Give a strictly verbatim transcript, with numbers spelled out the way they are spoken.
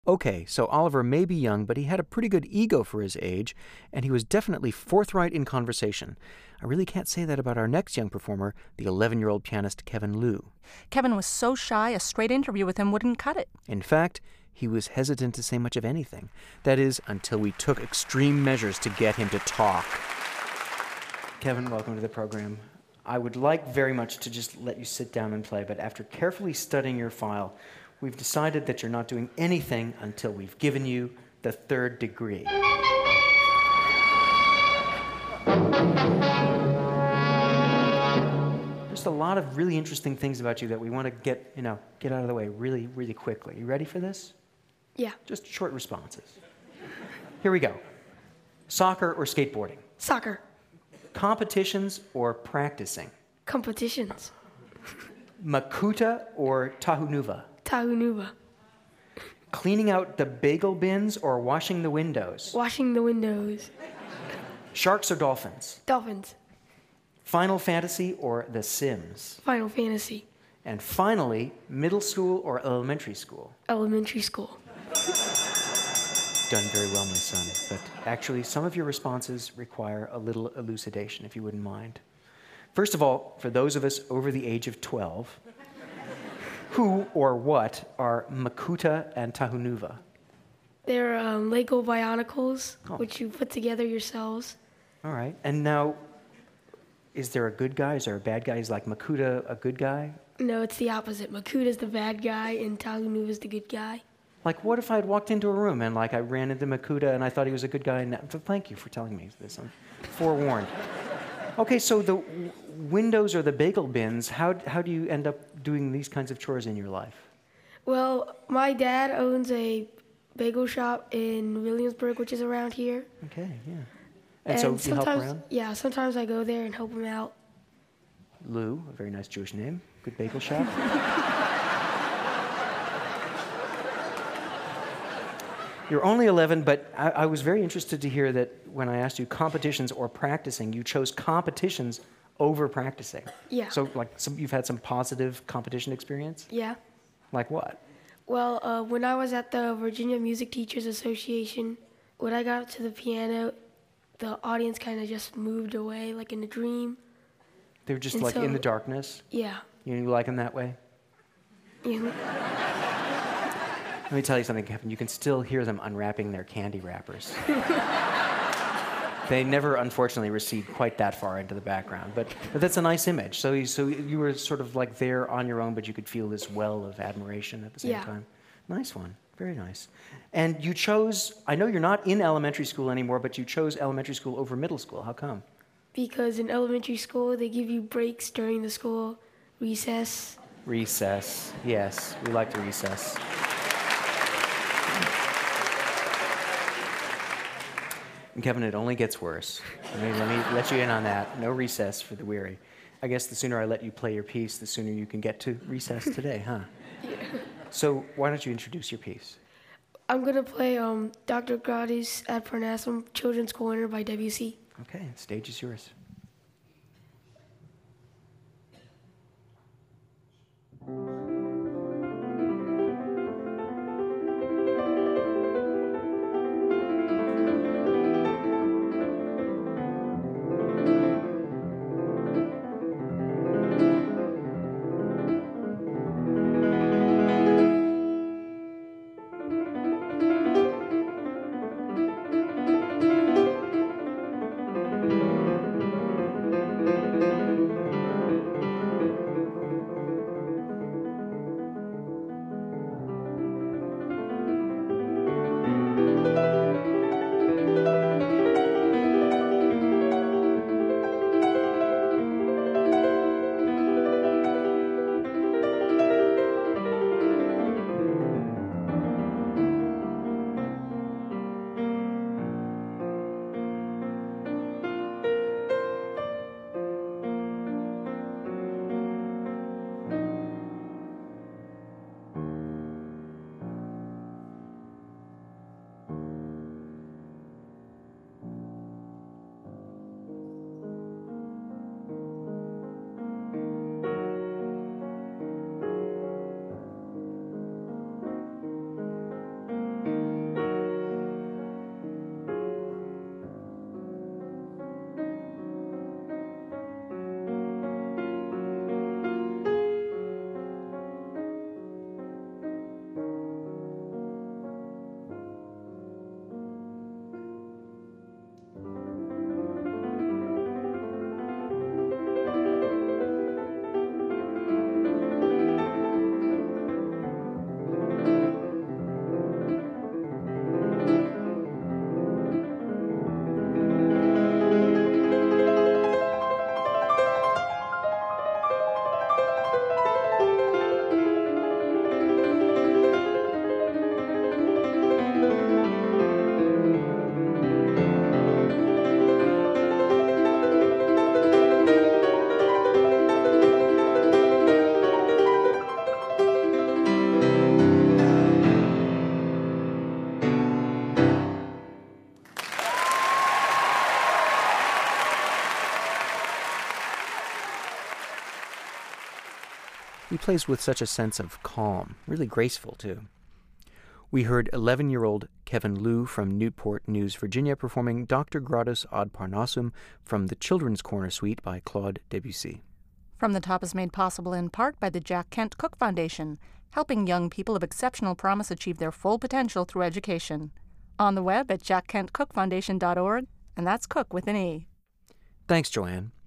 Okay, so Oliver may be young, but he had a pretty good ego for his age, and he was definitely forthright in conversation. I really can't say that about our next young performer, the eleven-year-old pianist Kevin Liu. Kevin was so shy, a straight interview with him wouldn't cut it. In fact, he was hesitant to say much of anything. That is, until we took extreme measures to get him to talk. Kevin, welcome to the program. I would like very much to just let you sit down and play, but after carefully studying your file, we've decided that you're not doing anything until we've given you the third degree. There's a lot of really interesting things about you that we want to get, you know, get out of the way really, really quickly. You ready for this? Yeah. Just short responses. Here we go. Soccer or skateboarding? Soccer. Competitions or practicing? Competitions. Makuta or Tahunuva? Tahunuva. Cleaning out the bagel bins or washing the windows? Washing the windows. Sharks or dolphins? Dolphins. Final Fantasy or The Sims? Final Fantasy. And finally, middle school or elementary school? Elementary school. Done very well, my son. But actually, some of your responses require a little elucidation, if you wouldn't mind. First of all, for those of us over the age of twelve, who or what are Makuta and Tahunuva? They're um, Lego Bionicles, Oh. which you put together yourselves. All right. And now, is there a good guy? Is there a bad guy? Is like Makuta a good guy? No, it's the opposite. Makuta's the bad guy, and Tahunuva's the good guy. Like, what if I had walked into a room and, like, I ran into Makuta and I thought he was a good guy? And thank you for telling me this. I'm forewarned. Okay, so the w- windows or the bagel bins, how, how do you end up doing these kinds of chores in your life? Well, my dad owns a bagel shop in Williamsburg, which is around here. Okay, yeah. And, so you help sometimes, around? yeah, sometimes I go there and help him out. Lou, a very nice Jewish name. Good bagel shop. You're only eleven, but I, I was very interested to hear that when I asked you competitions or practicing, you chose competitions over practicing. Yeah. So, like, some, you've had some positive competition experience? Yeah. Like what? Well, uh, when I was at the Virginia Music Teachers Association, when I got to the piano, the audience kind of just moved away, like in a dream. They were just And like so- in the darkness? Yeah. You like them that way? You- Let me tell you something, Kevin. You can still hear them unwrapping their candy wrappers. They never, unfortunately, recede quite that far into the background, but, but that's a nice image. So, you, so you were sort of like there on your own, but you could feel this well of admiration at the same Yeah. time. Nice one. Very nice. And you chose, I know you're not in elementary school anymore, but you chose elementary school over middle school. How come? because in elementary school, they give you breaks during the school recess. Recess. Yes, we like to recess. And Kevin, it only gets worse. I mean, let me let you in on that. No recess for the weary. I guess the sooner I let you play your piece, the sooner you can get to recess today, huh? Yeah. So why don't you introduce your piece? I'm going to play um, Doctor Gratis ad Parnassum, Children's Corner by Debussy. Okay, the stage is yours. He plays with such a sense of calm, really graceful, too. We heard eleven-year-old Kevin Liu from Newport News, Virginia, performing Doctor Gradus ad Parnassum from the Children's Corner Suite by Claude Debussy. From the Top is made possible in part by the Jack Kent Cooke Foundation, helping young people of exceptional promise achieve their full potential through education. On the web at jack kent cooke foundation dot org, and that's Cook with an E. Thanks, Joanne.